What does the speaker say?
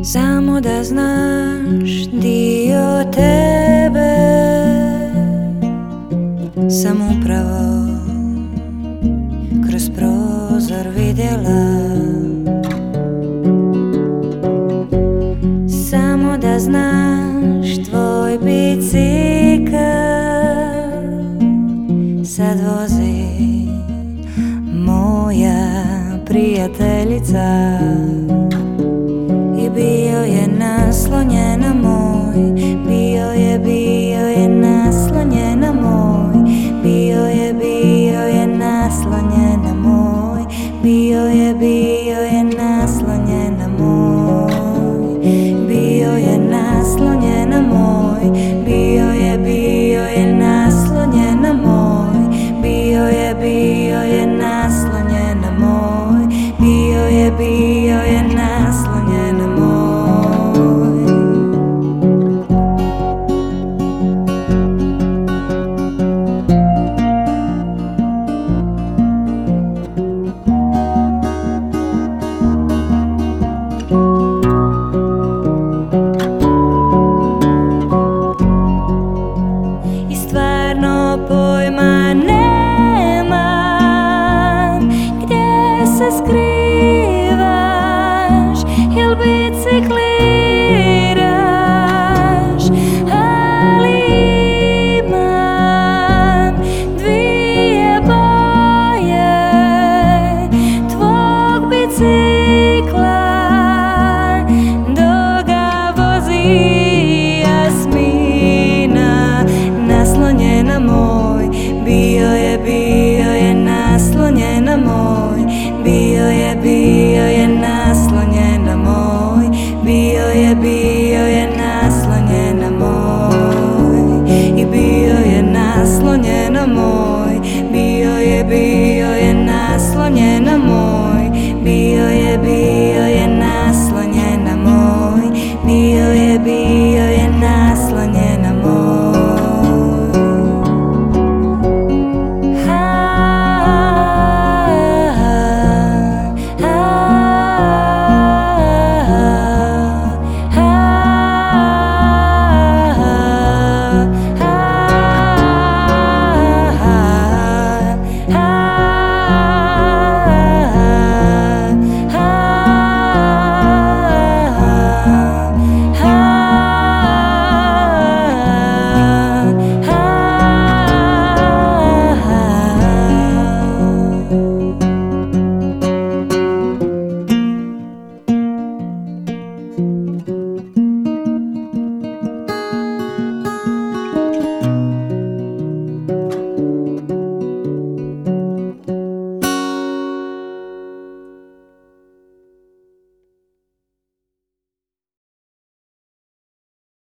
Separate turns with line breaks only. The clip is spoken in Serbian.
Samo da znaš, dio tebe sam upravo kroz prozor vidjela. Samo da znaš, tvoj bicikl sad vozi moja prijateljica. I bio je naslonjen na moj, bio je naslonjen na moj, bio je naslonjen na moj, bio je naslonjen na moj, bio je naslonjen na moj, bio je naslonjen na moj, bio je naslonjen na moj, bio je